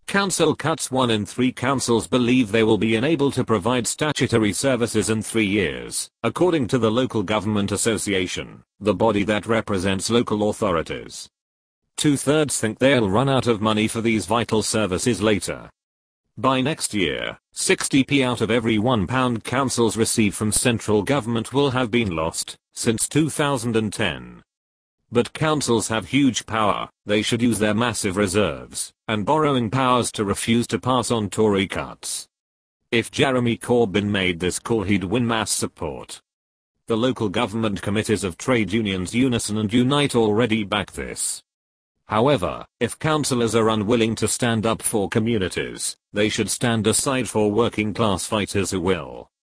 Council cuts. 1 in 3 councils believe they will be unable to provide statutory services in 3 years, according to the Local Government Association, the body that represents local authorities. 2/3 think they'll run out of money for these vital services later. By next year, 60p out of every £1 councils receive from central government will have been lost since 2010. But councils have huge power. They should use their massive reserves and borrowing powers to refuse to pass on Tory cuts. If Jeremy Corbyn made this call, he'd win mass support. The local government committees of trade unions Unison and Unite already back this. However, if councillors are unwilling to stand up for communities, they should stand aside for working class fighters who will.